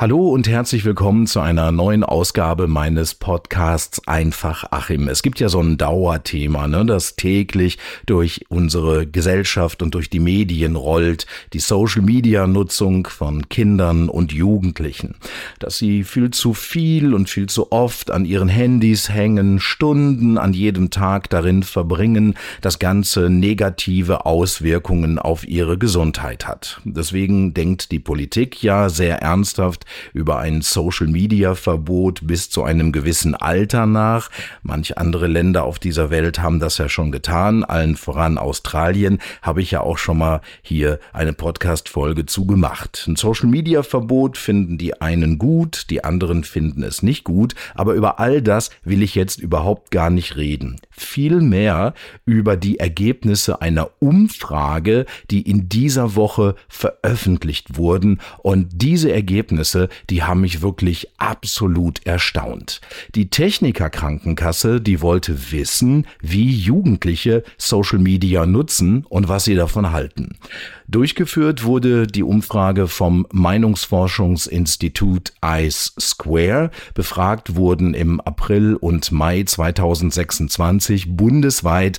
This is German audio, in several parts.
Hallo und herzlich willkommen zu einer neuen Ausgabe meines Podcasts Einfach Achim. Es gibt ja so ein Dauerthema, das täglich durch unsere Gesellschaft und durch die Medien rollt, die Social-Media-Nutzung von Kindern und Jugendlichen. Dass sie viel zu viel und viel zu oft an ihren Handys hängen, Stunden an jedem Tag darin verbringen, das Ganze negative Auswirkungen auf ihre Gesundheit hat. Deswegen denkt die Politik ja sehr ernsthaft über ein Social-Media-Verbot bis zu einem gewissen Alter nach. Manch andere Länder auf dieser Welt haben das ja schon getan, allen voran Australien, habe ich ja auch schon mal hier eine Podcast-Folge zu gemacht. Ein Social-Media-Verbot finden die einen gut, die anderen finden es nicht gut, aber über all das will ich jetzt überhaupt gar nicht reden. Vielmehr über die Ergebnisse einer Umfrage, die in dieser Woche veröffentlicht wurden, und diese Ergebnisse, die haben mich wirklich absolut erstaunt. Die Techniker Krankenkasse, die wollte wissen, wie Jugendliche Social Media nutzen und was sie davon halten. Durchgeführt wurde die Umfrage vom Meinungsforschungsinstitut I-Square. Befragt wurden im April und Mai 2026 bundesweit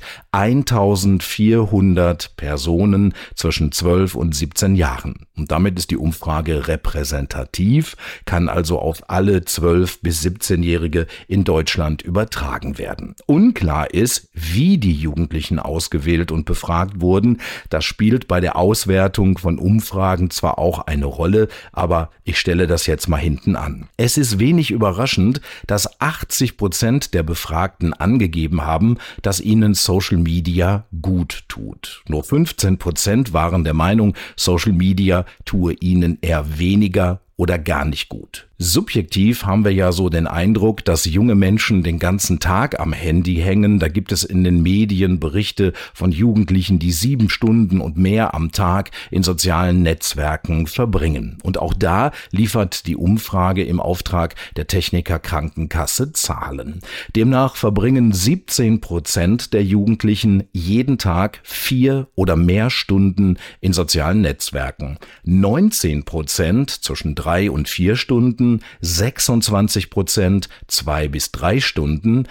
1400 Personen zwischen 12 und 17 Jahren. Und damit ist die Umfrage repräsentativ, kann also auf alle 12- bis 17-Jährige in Deutschland übertragen werden. Unklar ist, wie die Jugendlichen ausgewählt und befragt wurden. Das spielt bei der Auswertung von Umfragen zwar auch eine Rolle, aber ich stelle das jetzt mal hinten an. Es ist wenig überraschend, dass 80% der Befragten angegeben haben, dass ihnen Social Media gut tut. Nur 15% waren der Meinung, Social Media tue ihnen eher weniger oder gar nicht gut. Subjektiv haben wir ja so den Eindruck, dass junge Menschen den ganzen Tag am Handy hängen. Da gibt es in den Medien Berichte von Jugendlichen, die 7 Stunden und mehr am Tag in sozialen Netzwerken verbringen. Und auch da liefert die Umfrage im Auftrag der Techniker Krankenkasse Zahlen. Demnach verbringen 17% der Jugendlichen jeden Tag 4 oder mehr Stunden in sozialen Netzwerken. 19% zwischen 3 und 4 Stunden, 26% 2 bis 3 Stunden,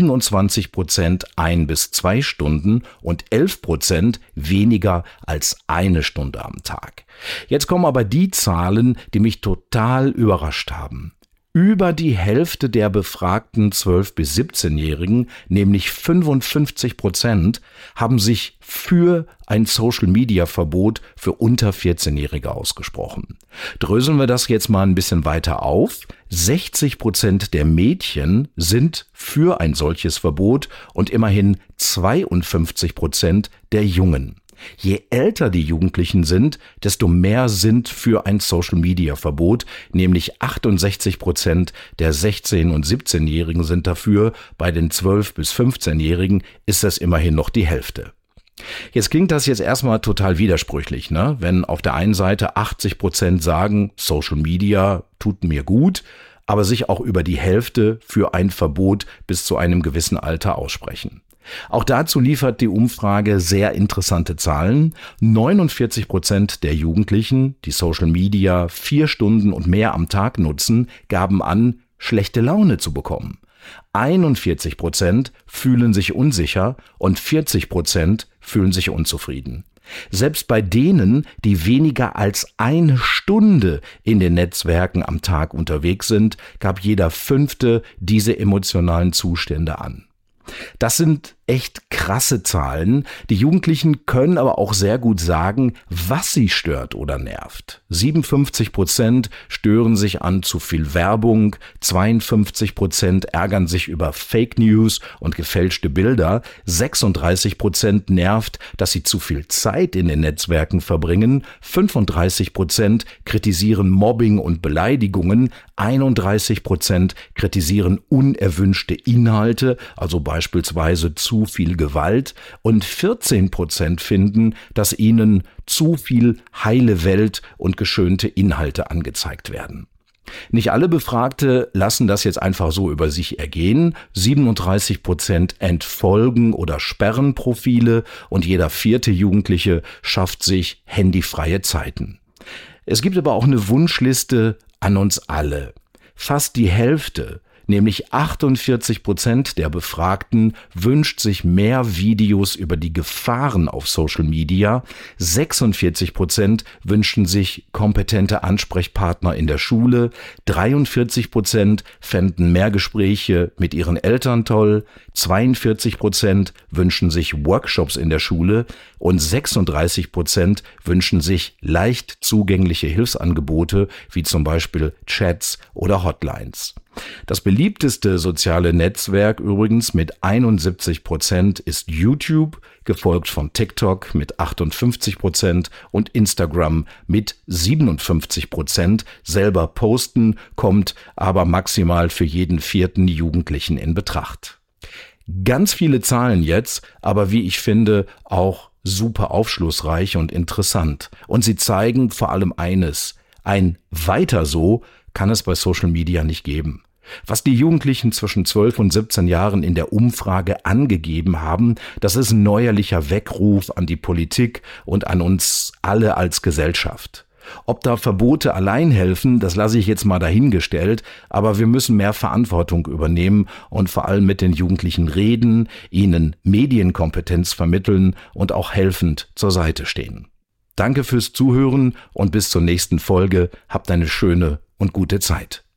27% 1 bis 2 Stunden und 11% weniger als 1 Stunde am Tag. Jetzt kommen aber die Zahlen, die mich total überrascht haben. Über die Hälfte der befragten 12- bis 17-Jährigen, nämlich 55%, haben sich für ein Social-Media-Verbot für unter 14-Jährige ausgesprochen. Dröseln wir das jetzt mal ein bisschen weiter auf. 60% der Mädchen sind für ein solches Verbot und immerhin 52% der Jungen. Je älter die Jugendlichen sind, desto mehr sind für ein Social-Media-Verbot, nämlich 68% der 16- und 17-Jährigen sind dafür, bei den 12- bis 15-Jährigen ist das immerhin noch die Hälfte. Jetzt klingt das jetzt erstmal total widersprüchlich, wenn auf der einen Seite 80% sagen, Social Media tut mir gut, aber sich auch über die Hälfte für ein Verbot bis zu einem gewissen Alter aussprechen. Auch dazu liefert die Umfrage sehr interessante Zahlen. 49% der Jugendlichen, die Social Media 4 Stunden und mehr am Tag nutzen, gaben an, schlechte Laune zu bekommen. 41% fühlen sich unsicher und 40% fühlen sich unzufrieden. Selbst bei denen, die weniger als 1 Stunde in den Netzwerken am Tag unterwegs sind, gab jeder 5. diese emotionalen Zustände an. Das sind echt krasse Zahlen. Die Jugendlichen können aber auch sehr gut sagen, was sie stört oder nervt. 57% stören sich an zu viel Werbung, 52% ärgern sich über Fake News und gefälschte Bilder, 36% nervt, dass sie zu viel Zeit in den Netzwerken verbringen, 35% kritisieren Mobbing und Beleidigungen, 31% kritisieren unerwünschte Inhalte, also beispielsweise zu viel Gewalt, und 14% finden, dass ihnen zu viel heile Welt und geschönte Inhalte angezeigt werden. Nicht alle Befragte lassen das jetzt einfach so über sich ergehen. 37% entfolgen oder sperren Profile und jeder 4. Jugendliche schafft sich handyfreie Zeiten. Es gibt aber auch eine Wunschliste an uns alle. Fast die Hälfte, nämlich 48% der Befragten, wünscht sich mehr Videos über die Gefahren auf Social Media. 46% wünschen sich kompetente Ansprechpartner in der Schule. 43% fänden mehr Gespräche mit ihren Eltern toll. 42% wünschen sich Workshops in der Schule. Und 36% wünschen sich leicht zugängliche Hilfsangebote, wie zum Beispiel Chats oder Hotlines. Das beliebteste soziale Netzwerk übrigens mit 71% ist YouTube, gefolgt von TikTok mit 58% und Instagram mit 57%. Selber posten kommt aber maximal für jeden 4. Jugendlichen in Betracht. Ganz viele Zahlen jetzt, aber wie ich finde, auch super aufschlussreich und interessant. Und sie zeigen vor allem eines: ein Weiter so kann es bei Social Media nicht geben. Was die Jugendlichen zwischen 12 und 17 Jahren in der Umfrage angegeben haben, das ist ein neuerlicher Weckruf an die Politik und an uns alle als Gesellschaft. Ob da Verbote allein helfen, das lasse ich jetzt mal dahingestellt, aber wir müssen mehr Verantwortung übernehmen und vor allem mit den Jugendlichen reden, ihnen Medienkompetenz vermitteln und auch helfend zur Seite stehen. Danke fürs Zuhören und bis zur nächsten Folge. Habt eine schöne und gute Zeit.